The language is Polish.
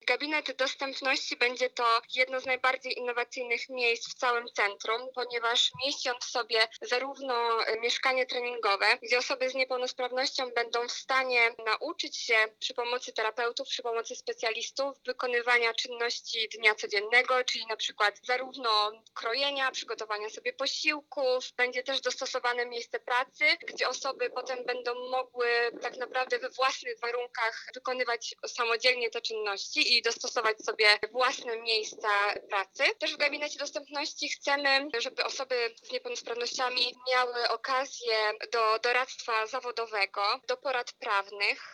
Gabinet Dostępności będzie to jedno z najbardziej innowacyjnych miejsc w całym centrum, ponieważ mieści on w sobie zarówno mieszkanie treningowe, gdzie osoby z niepełnosprawnością będą w stanie nauczyć się przy pomocy terapeutów, przy pomocy specjalistów wykonywania czynności dnia codziennego, czyli na przykład zarówno krojenia, przygotowania sobie posiłków, będzie też dostosowane miejsce pracy, gdzie osoby potem będą mogły tak naprawdę we własnych warunkach wykonywać samodzielnie te czynności i dostosować sobie własne miejsca pracy. Też w Gabinecie Dostępności chcemy, żeby osoby z niepełnosprawnościami miały okazję do doradztwa zawodowego, do porad prawnych,